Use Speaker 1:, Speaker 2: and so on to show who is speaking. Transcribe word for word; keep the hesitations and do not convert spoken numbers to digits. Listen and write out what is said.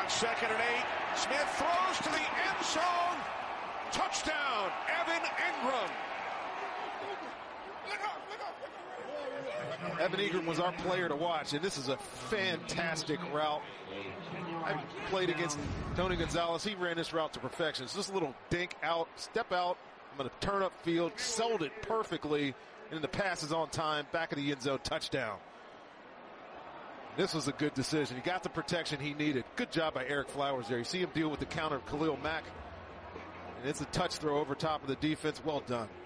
Speaker 1: on second and eight. Smith throws to the end zone. Touchdown, Evan Engram.
Speaker 2: Evan Engram was our player to watch, and this is a fantastic route. I played against Tony Gonzalez. He ran this route to perfection. So this little dink out, step out. I'm going to turn up field, sold it perfectly, and the pass is on time, back of the end zone, touchdown. This was a good decision. He got the protection he needed. Good job by Eric Flowers there. You see him deal with the counter of Khalil Mack. And it's a touch throw over top of the defense. Well done.